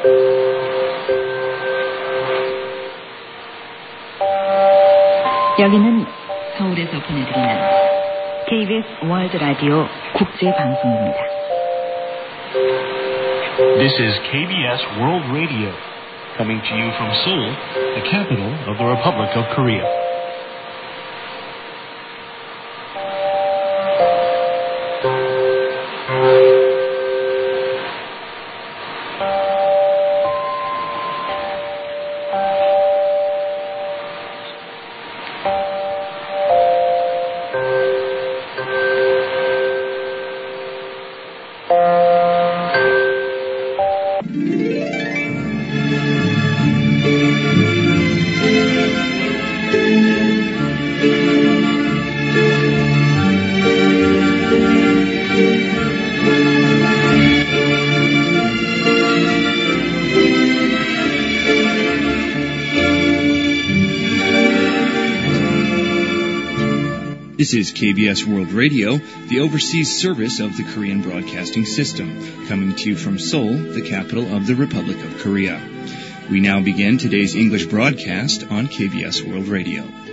여기는 서울에서 보내드리는 KBS 월드 라디오 국제 방송입니다. This is KBS World Radio, coming to you from Seoul, the capital of the Republic of Korea. This is KBS World Radio, the overseas service of the Korean Broadcasting System, coming to you from Seoul, the capital of the Republic of Korea. We now begin today's English broadcast on KBS World Radio.